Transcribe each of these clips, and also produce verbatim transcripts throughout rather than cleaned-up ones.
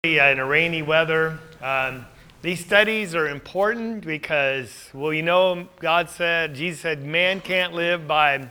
In a rainy weather. Um, these studies are important because, well, you know, God said, Jesus said, man can't live by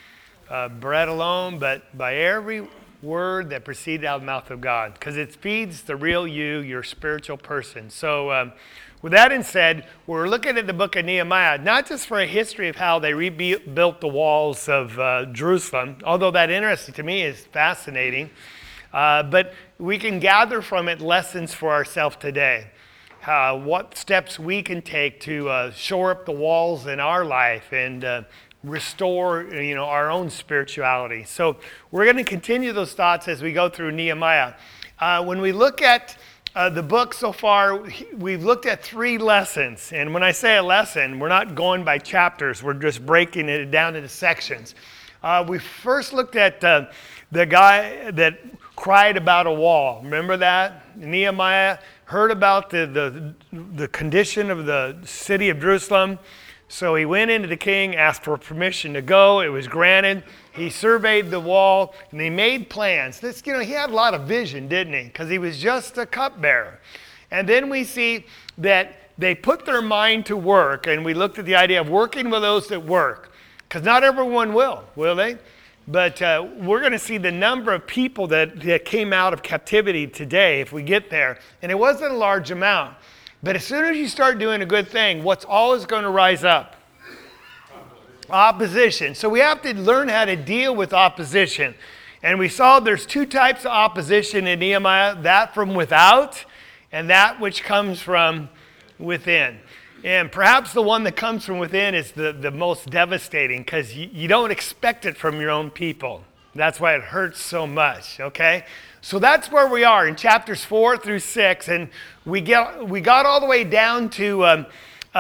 uh, bread alone, but by every word that proceeded out of the mouth of God, because it feeds the real you, your spiritual person. So um, with that in said, we're looking at the book of Nehemiah, not just for a history of how they rebuilt the walls of uh, Jerusalem, although that interesting to me is fascinating. Uh, but we can gather from it lessons for ourselves today. Uh, what steps we can take to uh, shore up the walls in our life and uh, restore, you know, our own spirituality. So we're going to continue those thoughts as we go through Nehemiah. Uh, when we look at uh, the book so far, we've looked at three lessons. And when I say a lesson, we're not going by chapters. We're just breaking it down into sections. Uh, we first looked at uh, the guy that cried about a wall. Remember that? Nehemiah heard about the, the, the condition of the city of Jerusalem. So he went into the king, asked for permission to go. It was granted. He surveyed the wall, and he made plans. This, you know, he had a lot of vision, didn't he? Because he was just a cupbearer. And then we see that they put their mind to work, and we looked at the idea of working with those that work. Because not everyone will, will they? But uh, we're going to see the number of people that, that came out of captivity today if we get there. And it wasn't a large amount. But as soon as you start doing a good thing, what's always going to rise up? Opposition. Opposition. So we have to learn how to deal with opposition. And we saw there's two types of opposition in Nehemiah, that from without and that which comes from within. And perhaps the one that comes from within is the, the most devastating because you, you don't expect it from your own people. That's why it hurts so much, okay? So that's where we are in chapters four through six. And we get we got all the way down to um, uh,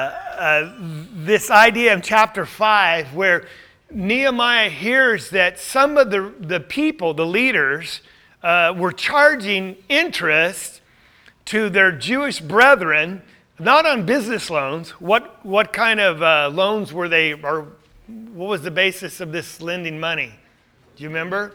uh, this idea in chapter five where Nehemiah hears that some of the, the people, the leaders, uh, were charging interest to their Jewish brethren. Not on business loans. What what kind of uh, loans were they, or what was the basis of this lending money? Do you remember?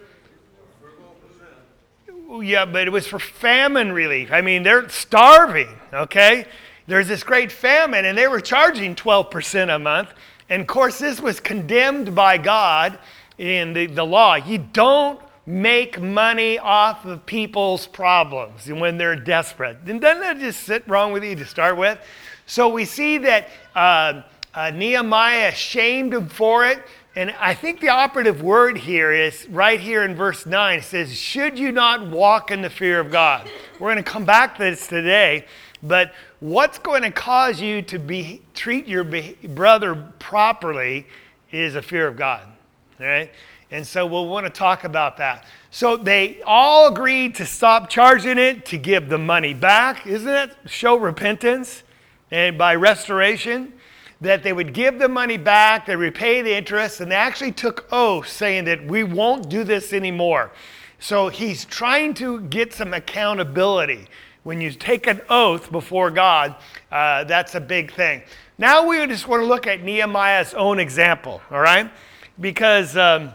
Yeah, but it was for famine relief. I mean, they're starving, okay? There's this great famine, and they were charging twelve percent a month. And, of course, this was condemned by God in the, the law. You don't make money off of people's problems and when they're desperate. And doesn't that just sit wrong with you to start with? So we see that uh, uh, Nehemiah shamed him for it. And I think the operative word here is right here in verse nine. It says, should you not walk in the fear of God? We're going to come back to this today. But what's going to cause you to be treat your be- brother properly is a fear of God. All right? And so we'll want to talk about that. So they all agreed to stop charging it, to give the money back. Isn't that show repentance? And by restoration, that they would give the money back, they repay the interest, and they actually took oaths saying that we won't do this anymore. So he's trying to get some accountability. When you take an oath before God, uh, that's a big thing. Now we just want to look at Nehemiah's own example, all right? Because Um,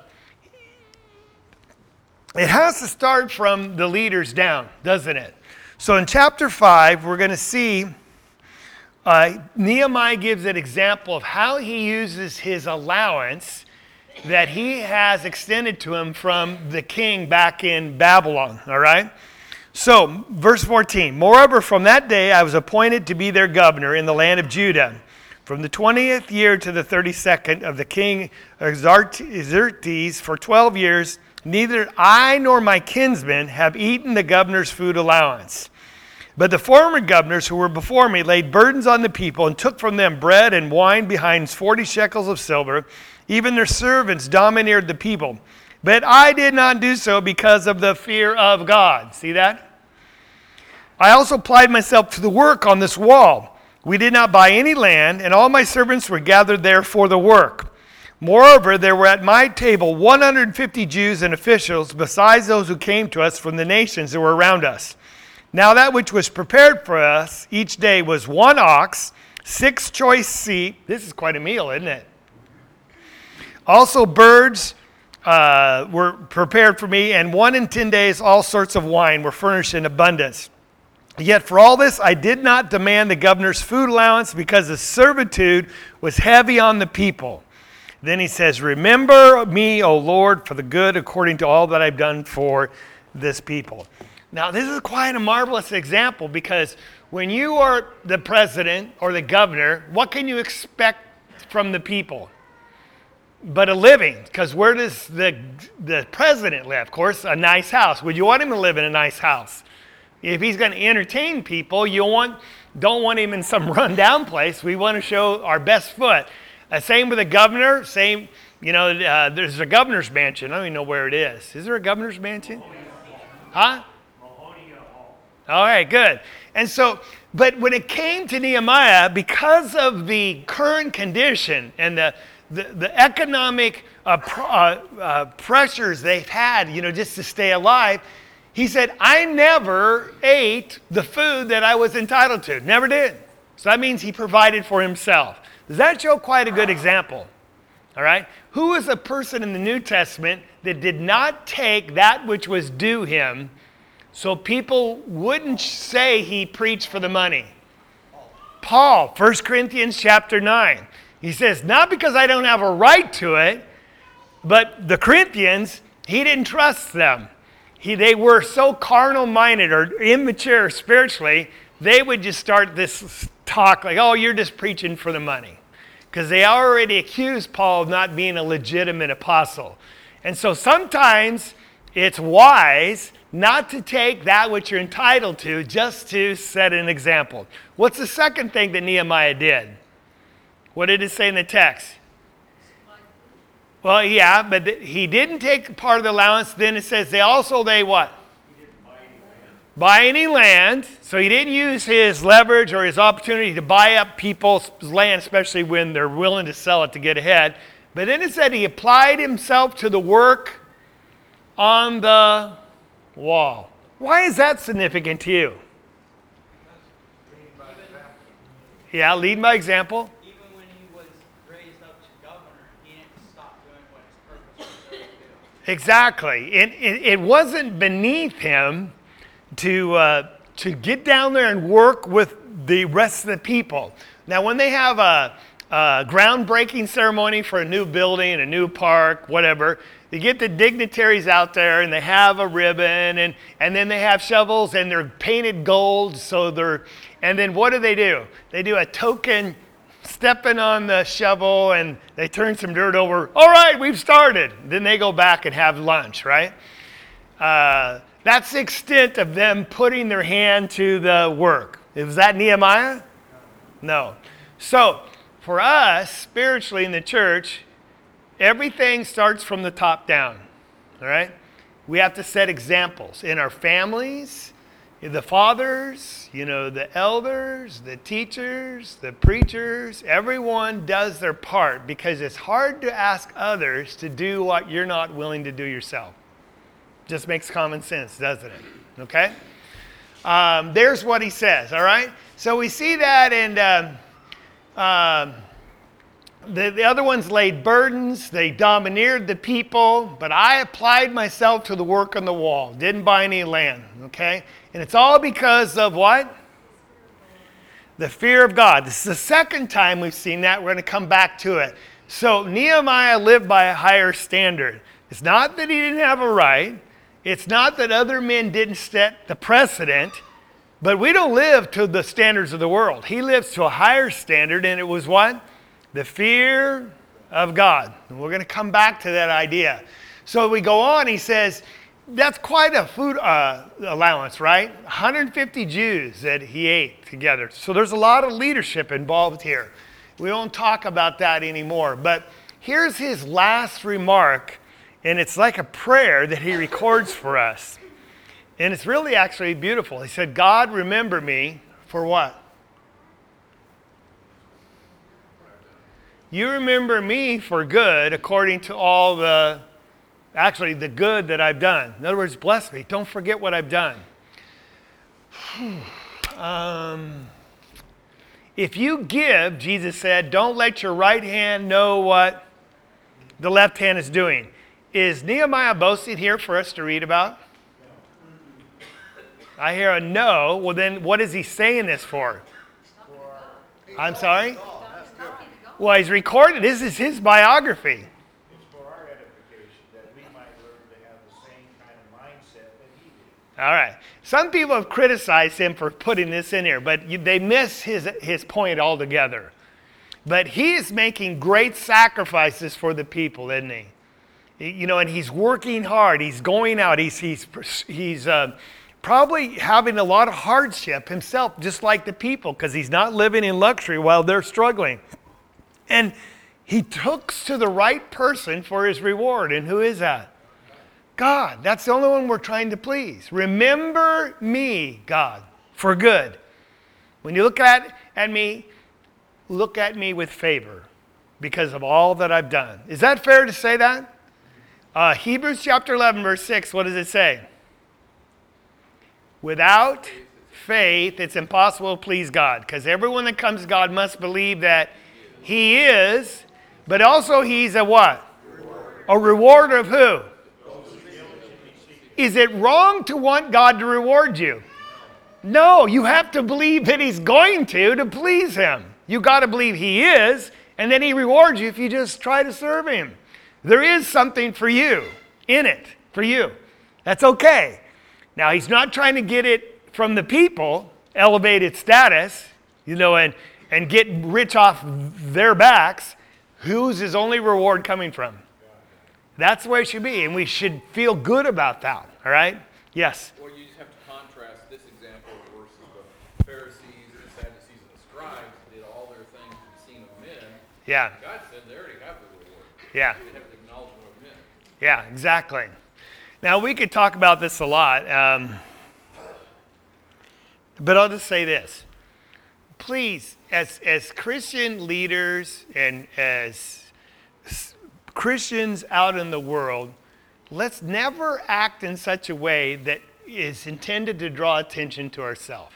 it has to start from the leaders down, doesn't it? So in chapter five, we're going to see uh, Nehemiah gives an example of how he uses his allowance that he has extended to him from the king back in Babylon, all right? So, verse fourteen, moreover, from that day I was appointed to be their governor in the land of Judah, from the twentieth year to the thirty-second of the king Xerxes for twelve years. Neither I nor my kinsmen have eaten the governor's food allowance. But the former governors who were before me laid burdens on the people and took from them bread and wine behind forty shekels of silver. Even their servants domineered the people. But I did not do so because of the fear of God. See that? I also applied myself to the work on this wall. We did not buy any land, and all my servants were gathered there for the work. Moreover, there were at my table one hundred fifty Jews and officials, besides those who came to us from the nations that were around us. Now that which was prepared for us each day was one ox, six choice sheep. This is quite a meal, isn't it? Also birds, uh, were prepared for me, and one in ten days all sorts of wine were furnished in abundance. Yet for all this I did not demand the governor's food allowance, because the servitude was heavy on the people. Then he says, remember me, O Lord, for the good according to all that I've done for this people. Now, this is quite a marvelous example, because when you are the president or the governor, what can you expect from the people? But a living, because where does the, the president live? Of course, a nice house. Would you want him to live in a nice house? If he's going to entertain people, you want, don't want him in some rundown place. We want to show our best foot. Uh, same with the governor. Same, you know, uh, there's a governor's mansion. I don't even know where it is. Is there a governor's mansion? Huh? All right, good. And so, but when it came to Nehemiah, because of the current condition and the the, the economic uh, pr- uh, uh, pressures they've had, you know, just to stay alive, he said, I never ate the food that I was entitled to. Never did. So that means he provided for himself. Does that show quite a good example? All right? Who is a person in the New Testament that did not take that which was due him, so people wouldn't say he preached for the money? Paul, First Corinthians chapter nine. He says, not because I don't have a right to it, but the Corinthians, he didn't trust them. He, they were so carnal-minded or immature spiritually, they would just start this talk like, oh, you're just preaching for the money. Because they already accused Paul of not being a legitimate apostle. And so sometimes it's wise not to take that which you're entitled to, just to set an example. What's the second thing that Nehemiah did? What did it say in the text? Well, yeah, but th- he didn't take part of the allowance. Then it says they also, they what? He didn't buy any land. Buy any land. So he didn't use his leverage or his opportunity to buy up people's land, especially when they're willing to sell it to get ahead. But then it said he applied himself to the work on the wall. Why is that significant to you? Yeah, lead by example. Exactly. It, it, it wasn't beneath him to, uh, to get down there and work with the rest of the people. Now, when they have a, a groundbreaking ceremony for a new building, a new park, whatever, they get the dignitaries out there and they have a ribbon and, and then they have shovels and they're painted gold. So they're, and then what do they do? They do a token stepping on the shovel and they turn some dirt over. All right, we've started. Then they go back and have lunch, right? Uh, that's the extent of them putting their hand to the work. Was that Nehemiah? No. So for us, spiritually in the church, everything starts from the top down, all right? We have to set examples in our families, the fathers, you know, the elders, the teachers, the preachers. Everyone does their part because it's hard to ask others to do what you're not willing to do yourself. Just makes common sense, doesn't it? Okay? Um, there's what he says, all right? So we see that, and um, um, the, the other ones laid burdens. They domineered the people, but I applied myself to the work on the wall. Didn't buy any land, okay? And it's all because of what? The fear of God. This is the second time we've seen that. We're going to come back to it. So Nehemiah lived by a higher standard. It's not that he didn't have a right. It's not that other men didn't set the precedent. But we don't live to the standards of the world. He lives to a higher standard, and it was what? The fear of God. And we're going to come back to that idea. So we go on, he says, that's quite a food uh, allowance, right? one hundred fifty Jews that he ate together. So there's a lot of leadership involved here. We won't talk about that anymore. But here's his last remark, and it's like a prayer that he records for us. And it's really actually beautiful. He said, God, remember me for what? You remember me for good according to all the, actually the good that I've done. In other words, bless me. Don't forget what I've done. um, if you give, Jesus said, don't let your right hand know what the left hand is doing. Is Nehemiah boasting here for us to read about? I hear a no. Well, then what is he saying this for? I'm sorry? Well, he's recorded. This is his biography. It's for our edification, that we might learn to have the same kind of mindset that he did. All right. Some people have criticized him for putting this in here, but you, they miss his, his point altogether. But he is making great sacrifices for the people, isn't he? You know, and he's working hard. He's going out. He's, he's, he's uh, probably having a lot of hardship himself, just like the people, because he's not living in luxury while they're struggling. And he looks to the right person for his reward. And who is that? God. That's the only one we're trying to please. Remember me, God, for good. When you look at, at me, look at me with favor because of all that I've done. Is that fair to say that? Uh, Hebrews chapter eleven, verse six, what does it say? Without faith, it's impossible to please God, because everyone that comes to God must believe that he is, but also he's a what? Reward. A rewarder of who? Is it wrong to want God to reward you? No, you have to believe that he's going to to please him. You got to believe he is, and then he rewards you if you just try to serve him. There is something for you in it, for you. That's okay. Now, he's not trying to get it from the people, elevated status, you know, and, and get rich off their backs. Who's his only reward coming from? That's the way it should be, and we should feel good about that, all right? Yes? Well, you just have to contrast this example versus the Pharisees and the Sadducees and the scribes did all their things to be seen of men. Yeah. God said they already have the reward. Yeah. They have the acknowledgement of men. Yeah, exactly. Now, we could talk about this a lot, um, but I'll just say this. Please, as, as Christian leaders and as Christians out in the world, let's never act in such a way that is intended to draw attention to ourselves.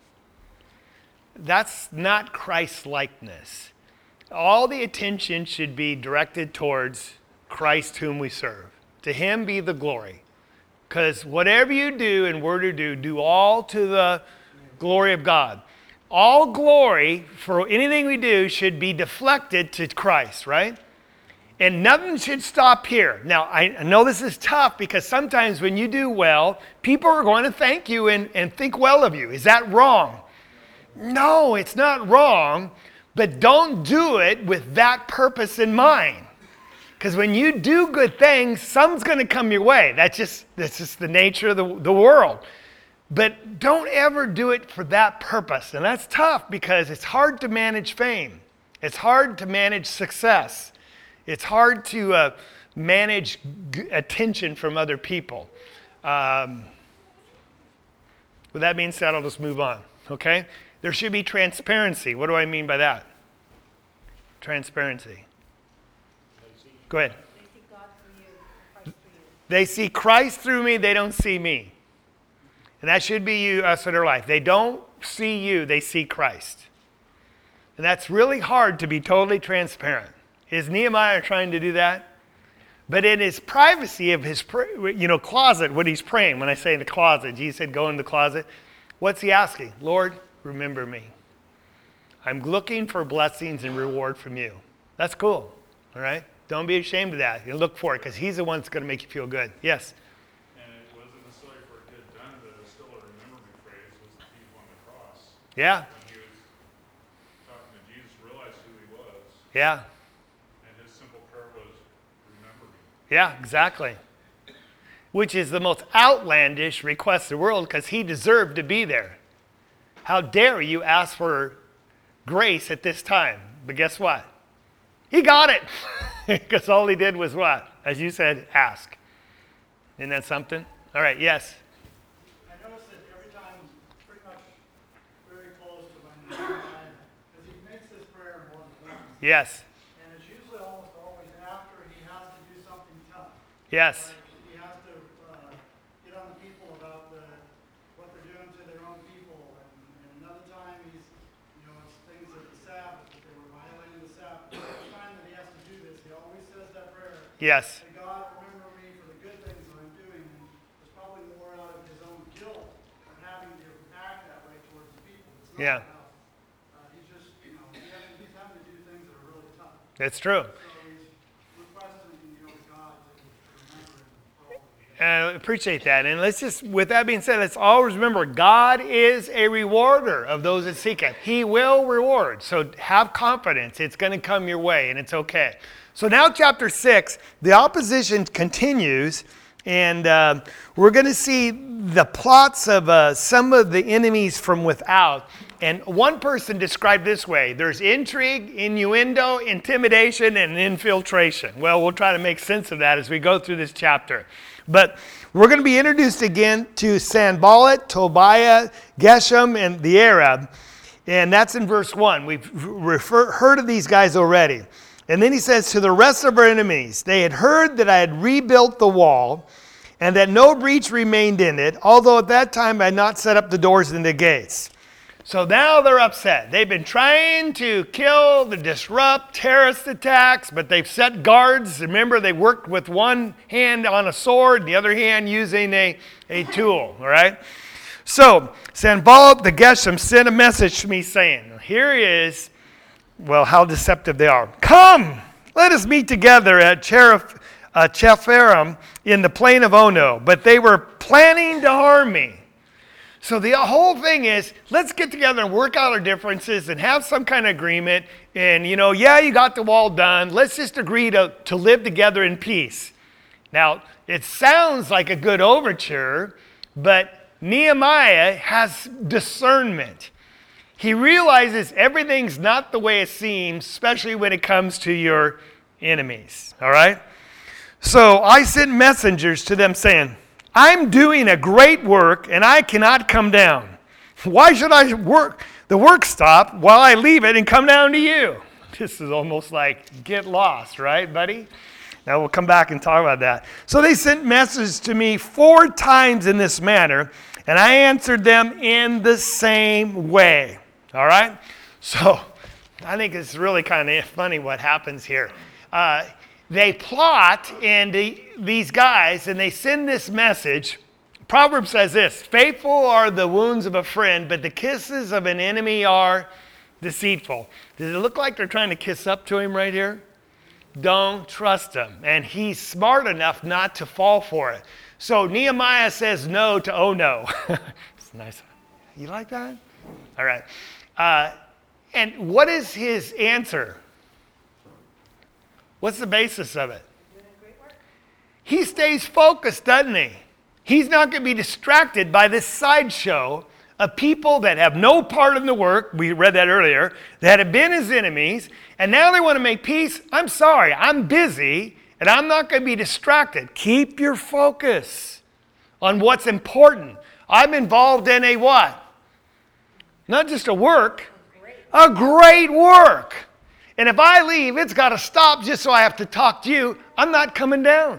That's not Christ-likeness. All the attention should be directed towards Christ whom we serve. To him be the glory. Because whatever you do and word to do, do all to the glory of God. All glory for anything we do should be deflected to Christ, right? And nothing should stop here. Now, I know this is tough because sometimes when you do well, people are going to thank you and, and think well of you. Is that wrong? No, it's not wrong, but don't do it with that purpose in mind. Because when you do good things, some's going to come your way. That's just, that's just the nature of the, the world. But don't ever do it for that purpose. And that's tough because it's hard to manage fame. It's hard to manage success. It's hard to uh, manage g- attention from other people. Um, with that being said, I'll just move on, okay? There should be transparency. What do I mean by that? Transparency. Go ahead. They see God through you, Christ through you. They see Christ through me, they don't see me. And that should be you, us in our life. They don't see you, they see Christ. And that's really hard to be totally transparent. Is Nehemiah trying to do that? But in his privacy of his you know, closet, when he's praying, when I say in the closet, Jesus said go in the closet, what's he asking? Lord, remember me. I'm looking for blessings and reward from you. That's cool, all right? Don't be ashamed of that. You look for it because he's the one that's going to make you feel good. Yes? And it wasn't necessarily for a good done, but it was still a remember me phrase was the thief on the cross. Yeah. When he was talking to Jesus, realized who he was, Yeah. and his simple prayer was, remember me. Yeah, exactly. Which is the most outlandish request in the world because he deserved to be there. How dare you ask for grace at this time? But guess what? He got it. Because all he did was what? As you said, ask. Isn't that something? All right, yes. I noticed that every time, pretty much very close to when because he makes this prayer more than once. Yes. And it's usually almost always after he has to do something tough. Yes. Like he has to uh, get on the people about the, what they're doing to their own people. And, and another time he's, you know, it's things at the Sabbath, that they were violating the Sabbath. Every time that he has to do this, he always says that prayer. Yes. Say, God, remember Yeah. Uh, he's just, you know, he has, he's having to do things that are really tough. That's true. So he's requesting, you know, God to, to remember him for all of it. And I appreciate that. And let's just, with that being said, let's always remember God is a rewarder of those that seek Him. He will reward. So have confidence. It's going to come your way, and it's okay. So now, chapter six, the opposition continues, and uh, we're going to see the plots of uh, some of the enemies from without. And one person described this way: there's intrigue, innuendo, intimidation, and infiltration. Well, we'll try to make sense of that as we go through this chapter. But we're going to be introduced again to Sanballat, Tobiah, Geshem, and the Arab. And that's in verse one. We've refer, heard of these guys already. And then he says, to the rest of our enemies, they had heard that I had rebuilt the wall and that no breach remained in it, although at that time I had not set up the doors and the gates. So now they're upset. They've been trying to kill, to disrupt terrorist attacks, but they've set guards. Remember, they worked with one hand on a sword, the other hand using a, a tool, all right? So Sanballat the Geshem sent a message to me saying, here is, well, how deceptive they are. Come, let us meet together at Cherith, uh, Chepharim in the plain of Ono. But they were planning to harm me. So the whole thing is, let's get together and work out our differences and have some kind of agreement. And, you know, yeah, you got the wall done. Let's just agree to, to live together in peace. Now, it sounds like a good overture, but Nehemiah has discernment. He realizes everything's not the way it seems, especially when it comes to your enemies. All right? So I sent messengers to them saying, I'm doing a great work and I cannot come down. Why should I work the work stop while I leave it and come down to you? This is almost like get lost, right, buddy? Now we'll come back and talk about that. So they sent messages to me four times in this manner, and I answered them in the same way. All right? So I think it's really kind of funny what happens here. Uh, they plot, and the, these guys, and they send this message. Proverbs says this, faithful are the wounds of a friend, but the kisses of an enemy are deceitful. Does it look like they're trying to kiss up to him right here? Don't trust him. And he's smart enough not to fall for it. So Nehemiah says no to oh no. It's nice. You like that? All right. Uh, and what is his answer? What's the basis of it? He stays focused, doesn't he? He's not going to be distracted by this sideshow of people that have no part in the work. We read that earlier. That have been his enemies. And now they want to make peace. I'm sorry. I'm busy. And I'm not going to be distracted. Keep your focus on what's important. I'm involved in a what? Not just a work, a great work. And if I leave, it's got to stop just so I have to talk to you. I'm not coming down.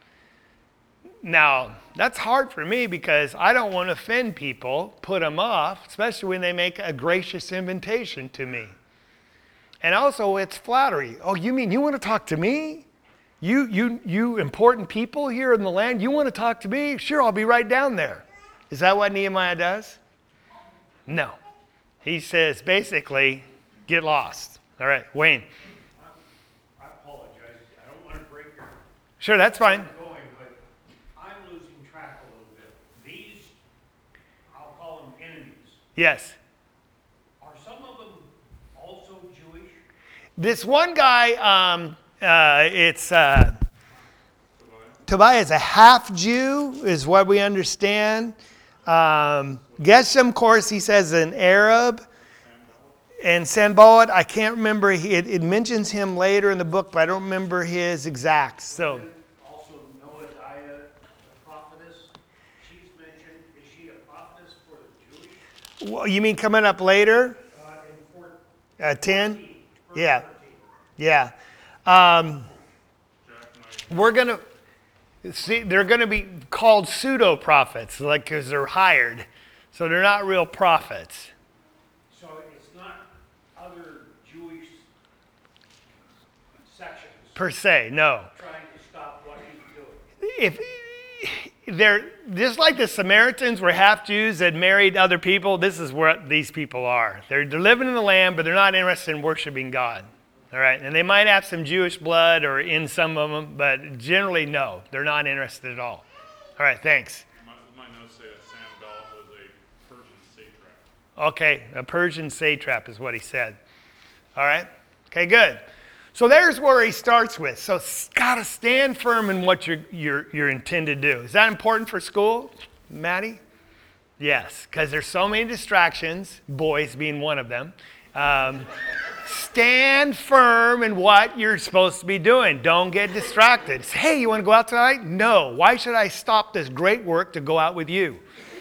Now, that's hard for me because I don't want to offend people, put them off, especially when they make a gracious invitation to me. And also, it's flattery. Oh, you mean you want to talk to me? You, you, you important people here in the land, you want to talk to me? Sure, I'll be right down there. Is that what Nehemiah does? No. He says, basically, get lost. All right, Wayne. I apologize. I don't want to break your Sure, that's fine. going, but I'm losing track a little bit. These, I'll call them enemies. Yes. Are some of them also Jewish? This one guy, um, uh, it's uh, Tobiah is a half Jew, is what we understand. Um, Geshem, of course, he says an Arab. And Sanballat, I can't remember. It, it mentions him later in the book, but I don't remember his exact. So, Also, Noadiah, the prophetess, she's mentioned. Is she a prophetess for the Jewish? well, you mean coming up later? Uh, in four, Uh, ten? verse Yeah. thirteen. Yeah. Um, we're going to see, they're going to be called pseudo prophets, like because they're hired. So they're not real prophets. So it's not other Jewish sections Per se, no. trying to stop what he's doing. If they're just like the Samaritans were half Jews that married other people. This is what these people are. They're, they're living in the land, but they're not interested in worshiping God. All right, and they might have some Jewish blood or in some of them, but generally, no, they're not interested at all. All right, thanks. My, my notes say that Sanballat was a Persian satrap. Okay, a Persian satrap is what he said. All right, okay, good. So there's where he starts with. So got to stand firm in what you're, you're, you're intended to do. Is that important for school, Maddie? Yes, because there's so many distractions, boys being one of them. Um, stand firm in what you're supposed to be doing. Don't get distracted. Say, hey, you want to go out tonight? No. Why should I stop this great work to go out with you?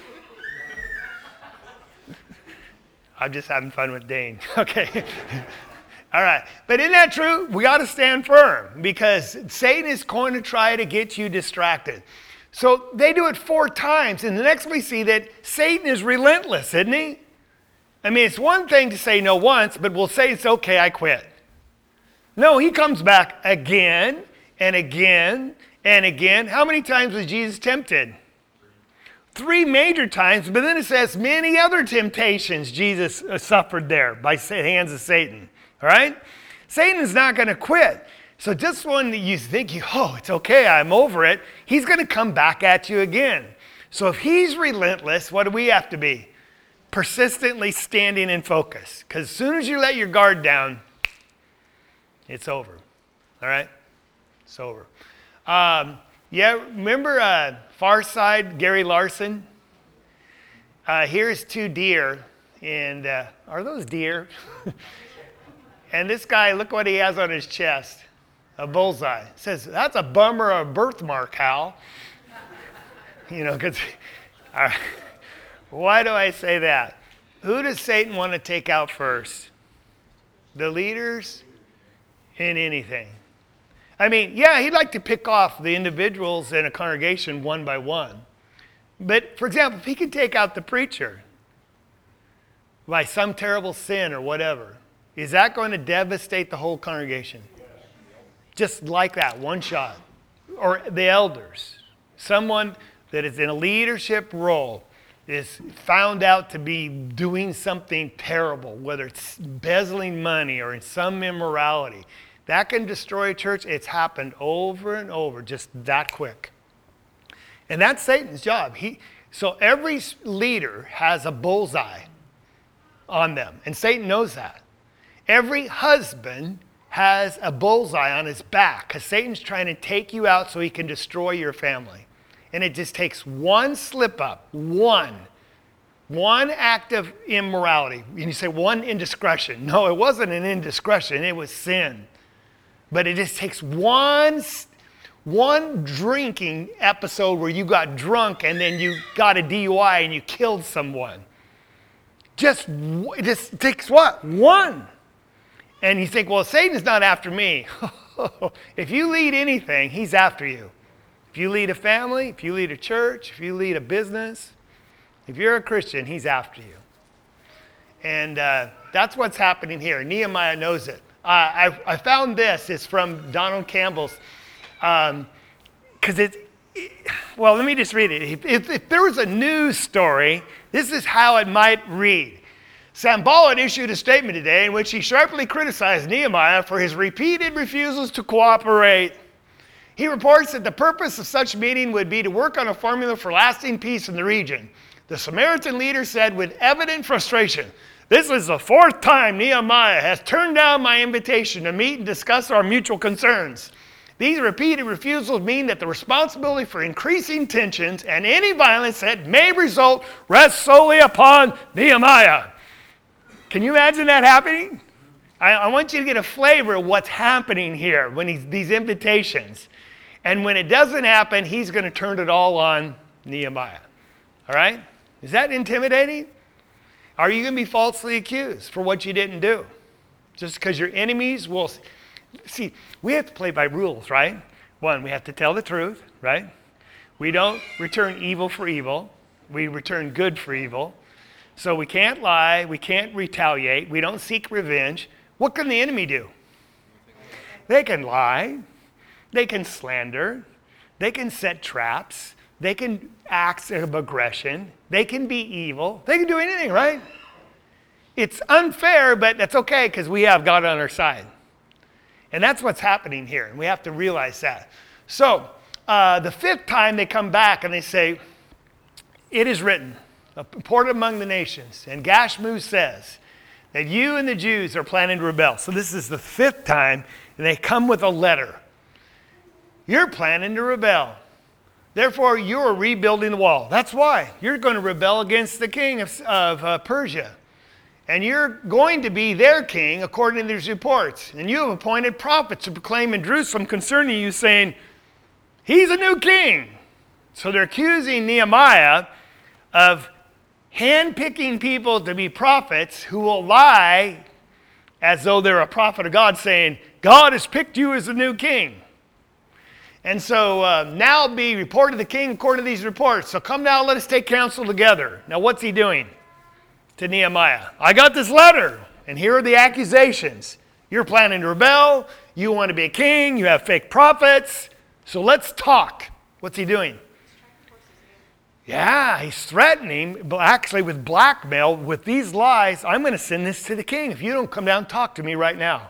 I'm just having fun with Dane. Okay. All right. But isn't that true? We got to stand firm because Satan is going to try to get you distracted. So they do it four times. And the next we see that Satan is relentless, isn't he? I mean, it's one thing to say no once, but we'll say it's okay, I quit. No, he comes back again and again and again. How many times was Jesus tempted? Three major times, but then it says many other temptations Jesus suffered there by the hands of Satan. All right? Satan's not going to quit. So just when you think, oh, it's okay, I'm over it, he's going to come back at you again. So if he's relentless, what do we have to be? Persistently standing in focus. Because as soon as you let your guard down, it's over. All right? It's over. Um, yeah, remember uh, Far Side, Gary Larson? Uh, here's two deer. And uh, are those deer? And this guy, look what he has on his chest. A bullseye. It says, that's a bummer of a birthmark, Hal. You know, because... Why do I say that? Who does Satan want to take out first? The leaders in anything. I mean, yeah, he'd like to pick off the individuals in a congregation one by one. But, for example, if he could take out the preacher by some terrible sin or whatever, is that going to devastate the whole congregation? Just like that, one shot. Or the elders. Someone that is in a leadership role is found out to be doing something terrible, whether it's embezzling money or in some immorality. That can destroy a church. It's happened over and over, just that quick. And that's Satan's job. He, so every leader has a bullseye on them, and Satan knows that. Every husband has a bullseye on his back because Satan's trying to take you out so he can destroy your family. And it just takes one slip up, one, one act of immorality. And you say, one indiscretion. No, it wasn't an indiscretion. It was sin. But it just takes one, one drinking episode where you got drunk and then you got a D U I and you killed someone. Just, it just takes what? One. And you think, well, Satan's not after me. If you lead anything, he's after you. If you lead a family, if you lead a church, if you lead a business, if you're a Christian, he's after you. And uh, that's what's happening here. Nehemiah knows it. Uh, I, I found this. It's from Donald Campbell's. Because um, it's, it, well, let me just read it. If, if, if there was a news story, this is how it might read. Sanballat issued a statement today in which he sharply criticized Nehemiah for his repeated refusals to cooperate. He reports that the purpose of such meeting would be to work on a formula for lasting peace in the region. The Samaritan leader said with evident frustration, "This is the fourth time Nehemiah has turned down my invitation to meet and discuss our mutual concerns. These repeated refusals mean that the responsibility for increasing tensions and any violence that may result rests solely upon Nehemiah." Can you imagine that happening? I, I want you to get a flavor of what's happening here when he's these invitations. And when it doesn't happen, he's going to turn it all on Nehemiah. All right? Is that intimidating? Are you going to be falsely accused for what you didn't do? Just because your enemies will... See, we have to play by rules, right? One, we have to tell the truth, right? We don't return evil for evil. We return good for evil. So we can't lie. We can't retaliate. We don't seek revenge. What can the enemy do? They can lie. They can slander. They can set traps. They can acts of aggression. They can be evil. They can do anything, right? It's unfair, but that's okay because we have God on our side. And that's what's happening here. And we have to realize that. So uh, the fifth time they come back and they say, it is written, reported among the nations. And Gashmu says that you and the Jews are planning to rebel. So this is the fifth time. And they come with a letter. You're planning to rebel. Therefore, you're rebuilding the wall. That's why. You're going to rebel against the king of, of uh, Persia. And you're going to be their king, according to these reports. And you have appointed prophets to proclaim in Jerusalem concerning you, saying, he's a new king. So they're accusing Nehemiah of handpicking people to be prophets who will lie as though they're a prophet of God, saying, God has picked you as the new king. And so uh, now be reported to the king according to these reports. So come now, let us take counsel together. Now what's he doing to Nehemiah? I got this letter, and here are the accusations. You're planning to rebel. You want to be a king. You have fake prophets. So let's talk. What's he doing? Yeah, he's threatening, actually with blackmail, with these lies. I'm going to send this to the king if you don't come down and talk to me right now.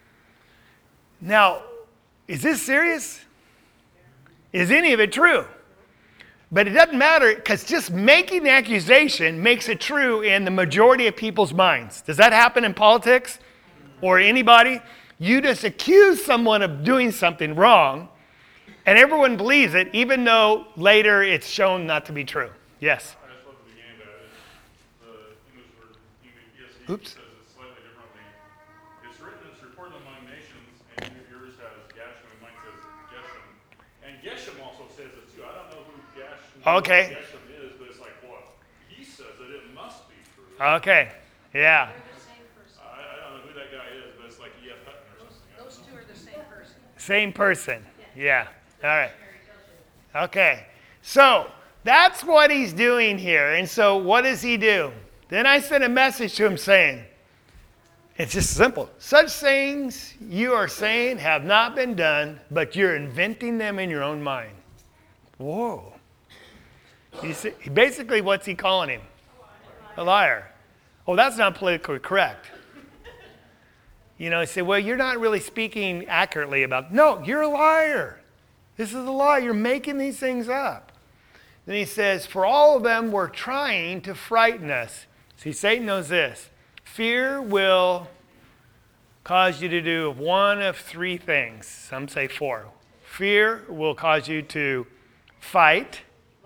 Now, is this serious? Is any of it true? But it doesn't matter, because just making the accusation makes it true in the majority of people's minds. Does that happen in politics or anybody? You just accuse someone of doing something wrong, and everyone believes it, even though later it's shown not to be true. Yes? I just love the beginning of that. The English word, E S V, Oops. says it slightly differently. It's written, it's reported among nations, and yours has Gasham, and mine says Geshem. And Geshem also says it too. I don't know who Geshem, Okay. Geshem is, but it's like, well, he says it, it must be true. Okay. Yeah. They're the same person. I, I don't know who that guy is, but it's like E F Hutton or something. I Those don't two know. are the same person. Same person. Yeah. All right. Okay. So that's what he's doing here. And so what does he do? Then I sent a message to him saying, it's just simple. Such things you are saying have not been done, but you're inventing them in your own mind. Whoa. You see, basically, what's he calling him? A liar. Oh, that's not politically correct. You know, he said, well, you're not really speaking accurately about, no, you're a liar. This is a lie. You're making these things up. Then he says, for all of them were trying to frighten us. See, Satan knows this. Fear will cause you to do one of three things. Some say four. Fear will cause you to fight,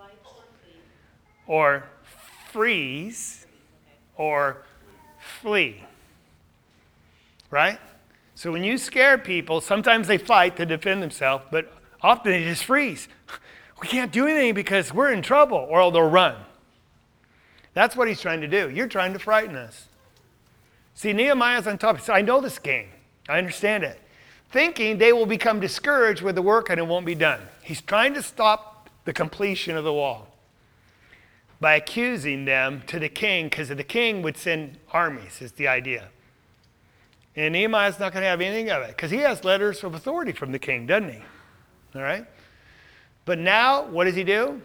or freeze, or flee. Right? So when you scare people, sometimes they fight to defend themselves, but often they just freeze. We can't do anything because we're in trouble, or they'll run. That's what he's trying to do. You're trying to frighten us. See, Nehemiah's on top. He said, I know this game. I understand it. Thinking they will become discouraged with the work and it won't be done. He's trying to stop the completion of the wall by accusing them to the king, because the king would send armies, is the idea. And Nehemiah's not going to have anything of it, because he has letters of authority from the king, doesn't he? All right? But now, what does he do?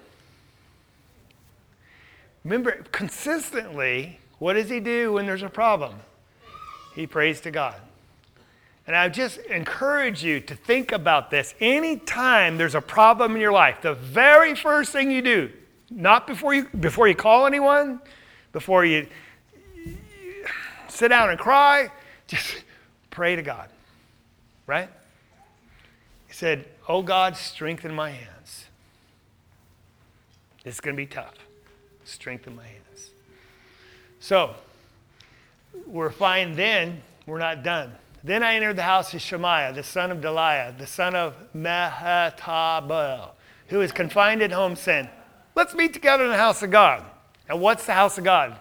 Remember, consistently, what does he do when there's a problem? He prays to God. And I just encourage you to think about this. Anytime there's a problem in your life, the very first thing you do, not before you before you call anyone, before you sit down and cry, just pray to God. Right? He said, oh God, strengthen my hands. This is going to be tough. Strengthen my hands. So, we're fine then. We're not done. Then I entered the house of Shemaiah, the son of Deliah, the son of Mehetabel, who is confined at home, saying, let's meet together in the house of God. And what's the house of God?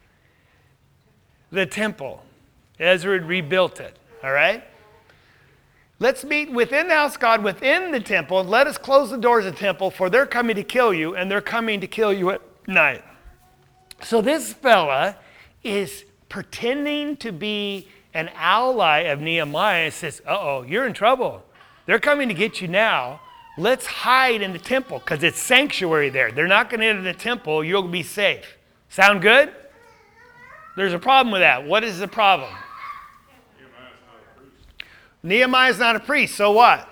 The temple. Ezra had rebuilt it. All right? Let's meet within the house of God, within the temple, and let us close the doors of the temple, for they're coming to kill you, and they're coming to kill you at night. So this fella is pretending to be an ally of Nehemiah and says, uh-oh, you're in trouble. They're coming to get you now. let's hide in the temple because it's sanctuary there. They're not going to enter the temple. You'll be safe. Sound good? There's a problem with that. What is the problem? Nehemiah's not a priest. Nehemiah's not a priest, so what?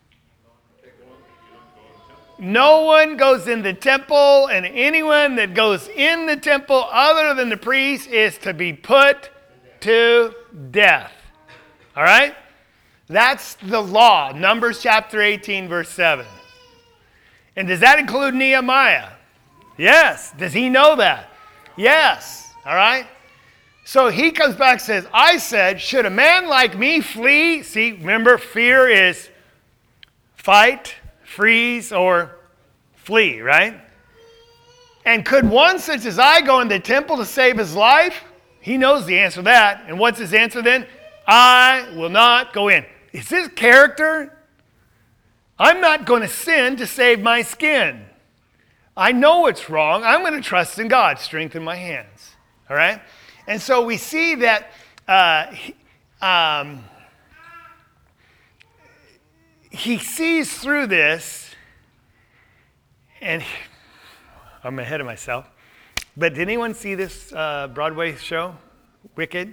No one goes in the temple, and anyone that goes in the temple other than the priest is to be put to death. All right? That's the law. Numbers chapter eighteen, verse seven. And does that include Nehemiah? Yes. Does he know that? Yes. All right? So he comes back and says, I said, should a man like me flee? See, remember, fear is fight, freeze, or flee, right? And could one such as I go in the temple to save his life? He knows the answer to that. And what's his answer then? I will not go in. Is this character? I'm not going to sin to save my skin. I know it's wrong. I'm going to trust in God, strengthen my hands. All right? And so we see that uh, he, um, he sees through this, and I'm ahead of myself. But did anyone see this uh, Broadway show, Wicked?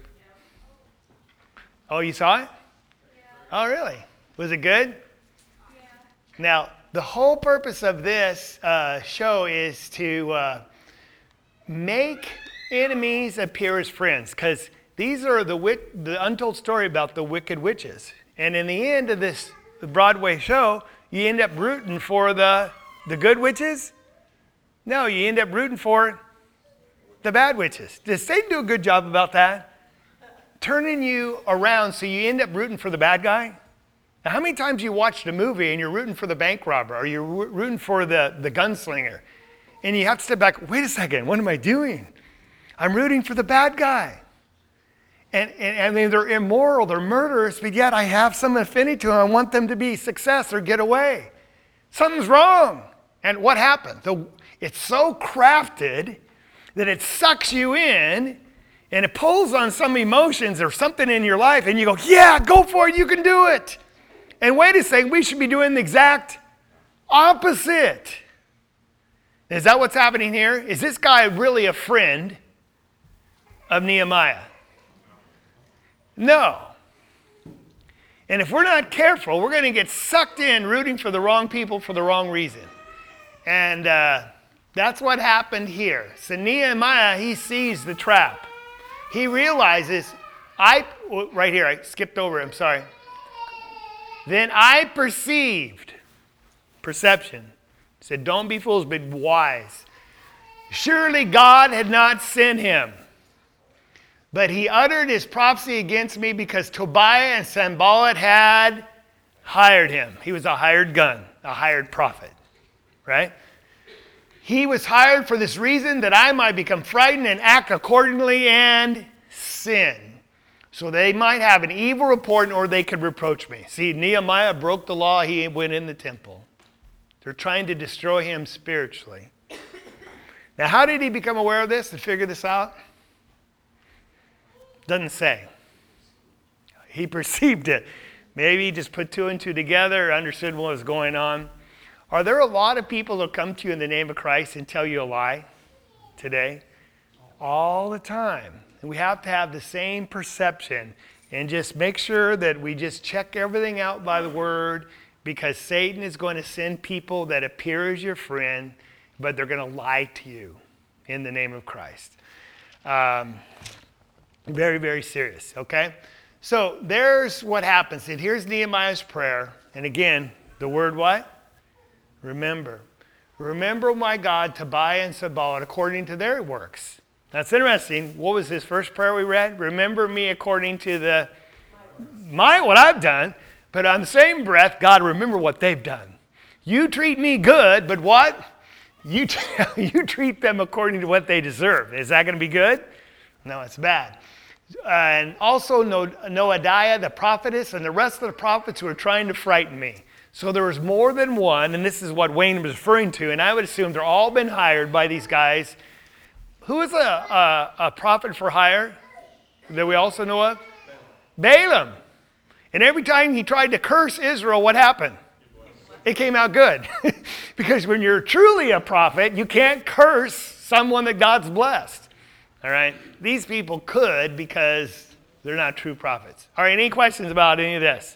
Oh, you saw it? Oh, really? Was it good? Yeah. Now, the whole purpose of this uh, show is to uh, make enemies appear as friends, because these are the wit- the untold story about the wicked witches. And in the end of this Broadway show, you end up rooting for the, the good witches? No, you end up rooting for the bad witches. Does Satan do a good job about that? Turning you around so you end up rooting for the bad guy? Now, how many times you watched a movie and you're rooting for the bank robber or you're rooting for the, the gunslinger, and you have to step back, wait a second, what am I doing? I'm rooting for the bad guy. And, and, and I mean, they're immoral, they're murderous, but yet I have some affinity to them. I want them to be success or get away. Something's wrong. And what happened? The, it's so crafted that it sucks you in, and it pulls on some emotions or something in your life, and you go, yeah, go for it, you can do it. And wait a second, we should be doing the exact opposite. Is that what's happening here? Is this guy really a friend of Nehemiah? No. And if we're not careful, we're going to get sucked in rooting for the wrong people for the wrong reason. And uh, that's what happened here. So Nehemiah, he sees the trap. He realizes, I, right here, I skipped over it, I'm sorry. Then I perceived, perception, said, don't be fools, but wise. Surely God had not sent him, but he uttered his prophecy against me because Tobiah and Sanballat had hired him. He was a hired gun, a hired prophet, right? He was hired for this reason, that I might become frightened and act accordingly and sin. So they might have an evil report, or they could reproach me. See, Nehemiah broke the law. He went in the temple. They're trying to destroy him spiritually. Now, how did he become aware of this and figure this out? Doesn't say. He perceived it. Maybe he just put two and two together, understood what was going on. Are there a lot of people that come to you in the name of Christ and tell you a lie today? All the time. And we have to have the same perception and just make sure that we just check everything out by the word, because Satan is going to send people that appear as your friend, but they're going to lie to you in the name of Christ. Um, very, very serious, okay? So there's what happens. And here's Nehemiah's prayer. And again, the word what? Remember. Remember, my God, Tobiah and Sanballat according to their works. That's interesting. What was his first prayer we read? Remember me according to the my what I've done. But on the same breath, God, remember what they've done. You treat me good, but what? You, t- you treat them according to what they deserve. Is that going to be good? No, it's bad. Uh, and also no- Noadiah, the prophetess, and the rest of the prophets who are trying to frighten me. So there was more than one, and this is what Wayne was referring to, and I would assume they're all been hired by these guys. Who is a, a, a prophet for hire that we also know of? Balaam. And every time he tried to curse Israel, what happened? it came out good. Because when you're truly a prophet, you can't curse someone that God's blessed. All right? These people could because they're not true prophets. All right, any questions about any of this?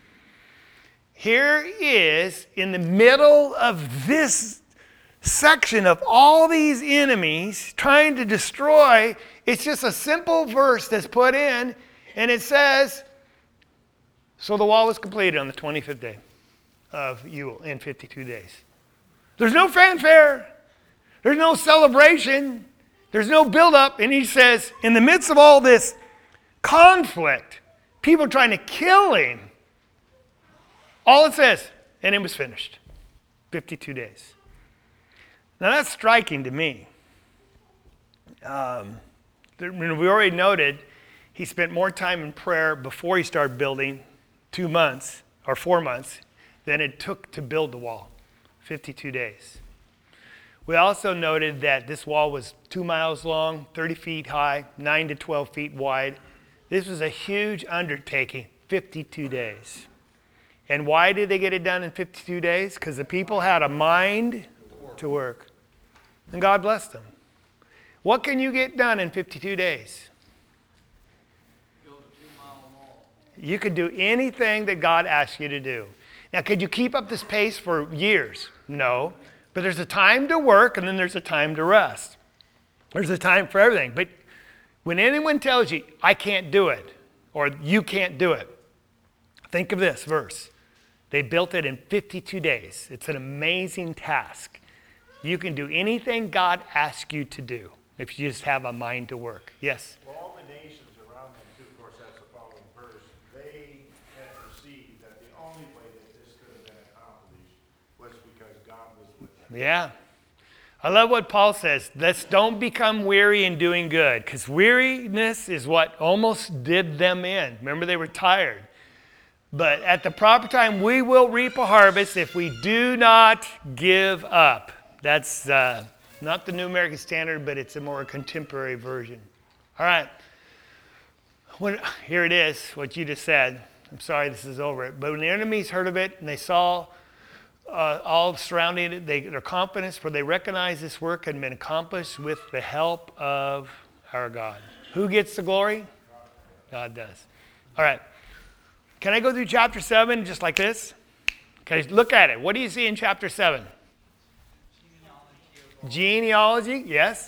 Here is, in the middle of this section of all these enemies trying to destroy, it's just a simple verse that's put in, and it says, so the wall was completed on the twenty-fifth day of Yule in fifty-two days. There's no fanfare. There's no celebration. There's no buildup. And he says, in the midst of all this conflict, people trying to kill him, all it says, and it was finished. fifty-two days. Now that's striking to me. Um, there, we already noted he spent more time in prayer before he started building, two months or four months, than it took to build the wall, fifty-two days. We also noted that this wall was two miles long, thirty feet high, nine to twelve feet wide. This was a huge undertaking, fifty-two days. And why did they get it done in fifty-two days? Because the people had a mind to work. And God blessed them. What can you get done in fifty-two days? Build a two-mile wall. You could do anything that God asks you to do. Now, could you keep up this pace for years? No. But there's a time to work, and then there's a time to rest. There's a time for everything. But when anyone tells you, I can't do it, or you can't do it, think of this verse. They built it in fifty-two days. It's an amazing task. You can do anything God asks you to do if you just have a mind to work. Yes? Well, all the nations around them, too, of course, that's the following verse, they had perceived that the only way that this could have been accomplished was because God was with them. Yeah. I love what Paul says. Let's don't become weary in doing good, because weariness is what almost did them in. Remember, they were tired. But at the proper time, we will reap a harvest if we do not give up. That's uh, not the New American Standard, but it's a more contemporary version. All right. When, here it is, what you just said. I'm sorry this is over it. But when the enemies heard of it and they saw uh, all surrounding it, they, their confidence, for they recognized this work had been accomplished with the help of our God. Who gets the glory? God does. All right. Can I go through chapter seven just like this? Okay, look at it. What do you see in chapter seven? Genealogy, yes.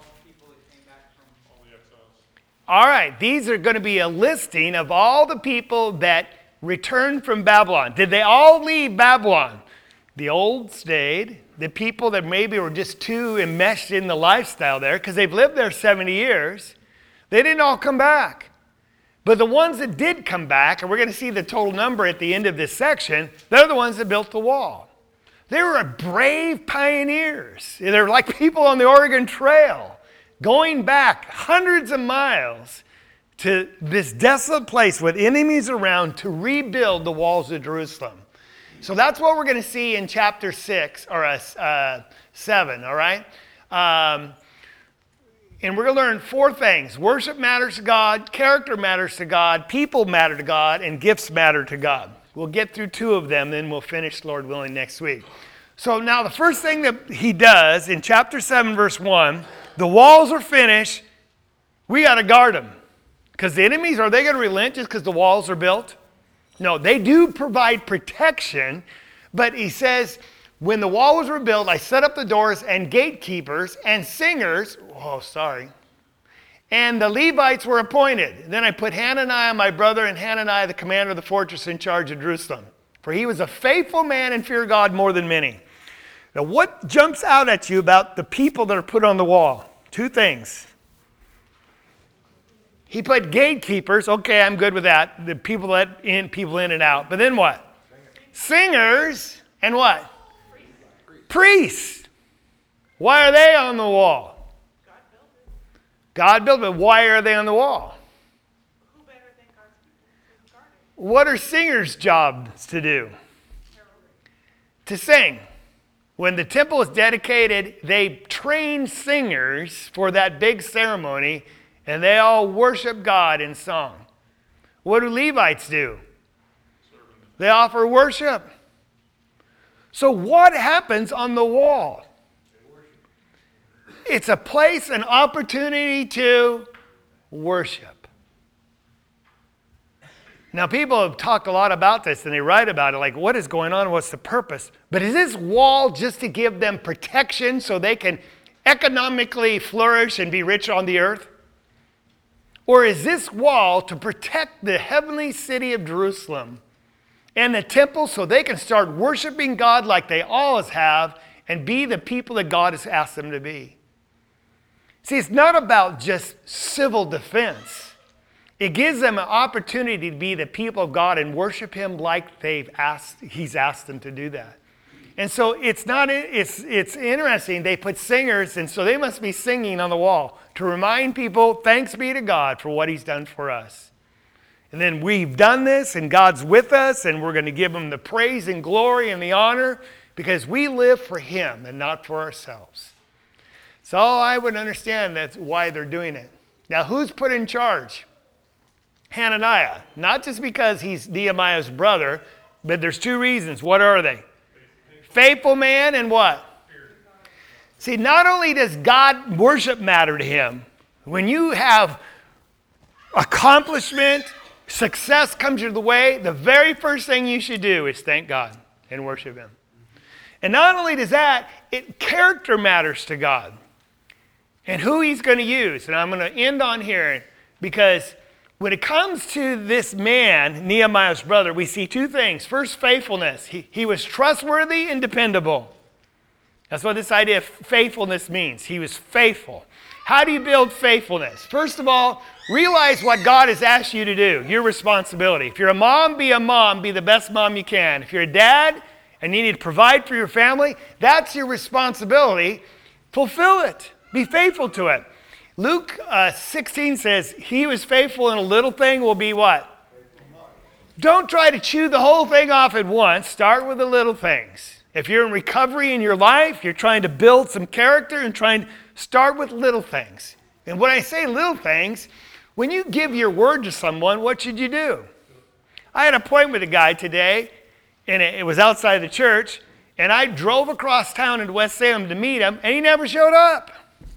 All right, these are going to be a listing of all the people that returned from Babylon. Did they all leave Babylon? The old stayed. The people that maybe were just too enmeshed in the lifestyle there, because they've lived there seventy years, they didn't all come back. But the ones that did come back, and we're going to see the total number at the end of this section, they're the ones that built the wall. They were brave pioneers. They're like people on the Oregon Trail, going back hundreds of miles to this desolate place with enemies around to rebuild the walls of Jerusalem. So that's what we're going to see in chapter six, or uh, seven, all right? Um, and we're going to learn four things. Worship matters to God, character matters to God, people matter to God, and gifts matter to God. We'll get through two of them, then we'll finish, Lord willing, next week. So now the first thing that he does in chapter seven, verse one, the walls are finished. We got to guard them. Because the enemies, are they going to relent just because the walls are built? No, they do provide protection. But he says, when the wall was rebuilt, I set up the doors and gatekeepers and singers. Oh, sorry. And the Levites were appointed. Then I put Hananiah, my brother, and Hananiah, the commander of the fortress, in charge of Jerusalem. For he was a faithful man and feared God more than many. Now, what jumps out at you about the people that are put on the wall? Two things. He put gatekeepers. Okay, I'm good with that. The people let in, people in and out. But then what? Singers and what? Priests. Priests. Why are they on the wall? God built it. Why are they on the wall? Who better than God's people to guard it? What are singers' jobs to do? To sing. When the temple is dedicated, they train singers for that big ceremony, and they all worship God in song. What do Levites do? They offer worship. So what happens on the wall? It's a place, an opportunity to worship. Now, people have talked a lot about this and they write about it, like what is going on, what's the purpose? But is this wall just to give them protection so they can economically flourish and be rich on the earth? Or is this wall to protect the heavenly city of Jerusalem and the temple so they can start worshiping God like they always have and be the people that God has asked them to be? See, it's not about just civil defense. It gives them an opportunity to be the people of God and worship Him like they've asked, He's asked them to do that. And so it's not, it's, it's interesting. They put singers, and so they must be singing on the wall to remind people, thanks be to God for what He's done for us. And then we've done this, and God's with us, and we're going to give Him the praise and glory and the honor because we live for Him and not for ourselves. So I would understand that's why they're doing it. Now, who's put in charge? Hananiah. Not just because he's Nehemiah's brother, but there's two reasons. What are they? Faithful man and what? See, not only does God worship matter to him, when you have accomplishment, success comes your way, the very first thing you should do is thank God and worship Him. And not only does that, it character matters to God and who He's going to use. And I'm going to end on here because when it comes to this man, Nehemiah's brother, we see two things. First, faithfulness. He, he was trustworthy and dependable. That's what this idea of faithfulness means. He was faithful. How do you build faithfulness? First of all, realize what God has asked you to do, your responsibility. If you're a mom, be a mom, be the best mom you can. If you're a dad and you need to provide for your family, that's your responsibility. Fulfill it. Be faithful to it. Luke uh, sixteen says, he who is faithful in a little thing will be what? Don't try to chew the whole thing off at once. Start with the little things. If you're in recovery in your life, you're trying to build some character and trying to start with little things. And when I say little things, when you give your word to someone, what should you do? I had an appointment with a guy today, and it, it was outside the church, and I drove across town into West Salem to meet him, and he never showed up.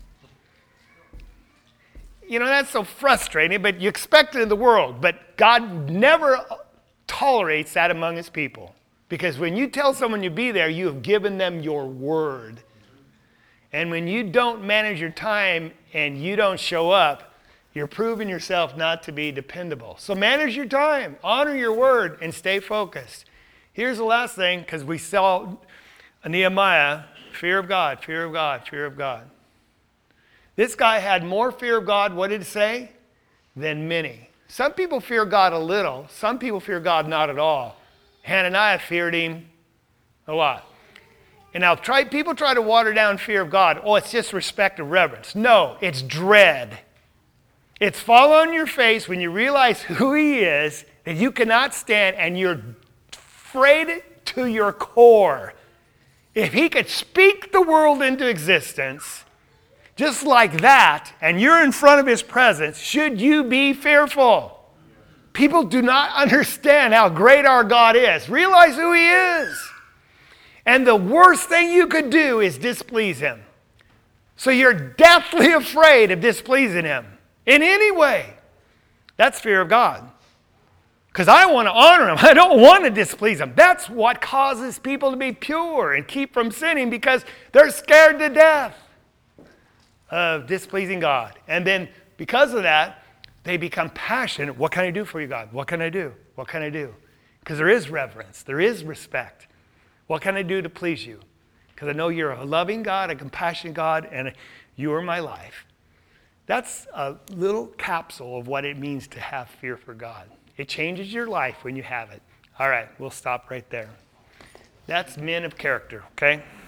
You know, that's so frustrating, but you expect it in the world. But God never tolerates that among His people. Because when you tell someone you'll be there, you have given them your word. And when you don't manage your time and you don't show up, you're proving yourself not to be dependable. So manage your time, honor your word, and stay focused. Here's the last thing, because we saw Nehemiah, fear of God, fear of God, fear of God. This guy had more fear of God, what did it say? Than many. Some people fear God a little. Some people fear God not at all. Hananiah feared Him a lot. And now try, people try to water down fear of God. Oh, it's just respect and reverence. No, it's dread. It's fall on your face when you realize who He is, that you cannot stand, and you're afraid to your core. If He could speak the world into existence, just like that, and you're in front of His presence, should you be fearful? People do not understand how great our God is. Realize who He is. And the worst thing you could do is displease Him. So you're deathly afraid of displeasing Him in any way. That's fear of God. Because I want to honor Him. I don't want to displease Him. That's what causes people to be pure and keep from sinning, because they're scared to death of displeasing God. And then because of that, they become passionate. What can I do for you, God? What can I do? What can I do? Because there is reverence. There is respect. What can I do to please you? Because I know you're a loving God, a compassionate God, and you are my life. That's a little capsule of what it means to have fear for God. It changes your life when you have it. All right, we'll stop right there. That's men of character, okay?